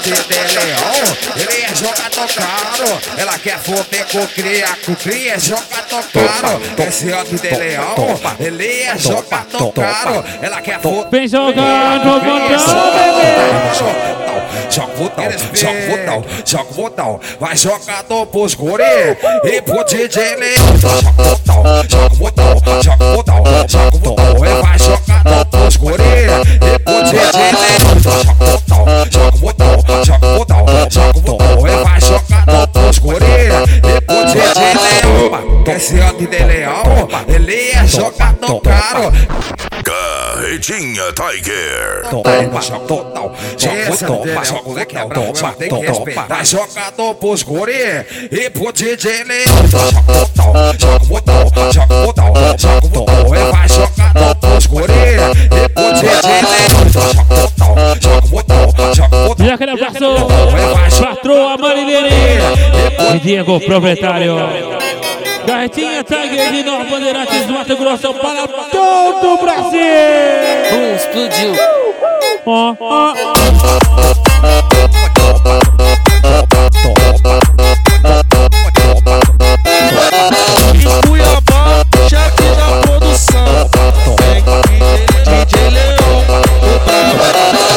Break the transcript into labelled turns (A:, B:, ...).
A: de leão, ele é jogador caro. Ela quer foder com cria é jogador caro. Esse homem de leão, ele é jogador caro. Ela quer foder.
B: Vem jogando,
A: joga o botão, vai jogador pros guri e pro DJ Leão. Joga o botão, e vai jogador pros guri e pro DJ Leão. Joga o botão, e vai jogador pros guri e pro DJ Leão. Esse homem de leão, ele é jogador caro.
C: Carretinha Tiger.
A: Vai jogador pros guri e pro DJ Leão. Joga o botão, e vai jogador pros guri e pro DJ Leão. Joga o botão,
B: e aquele abraço, patroa Marineira e Diego, proprietário. Carretinha Tiger de Nova Bandeirantes do Mato Grosso para todo o Brasil.
D: Explodiu.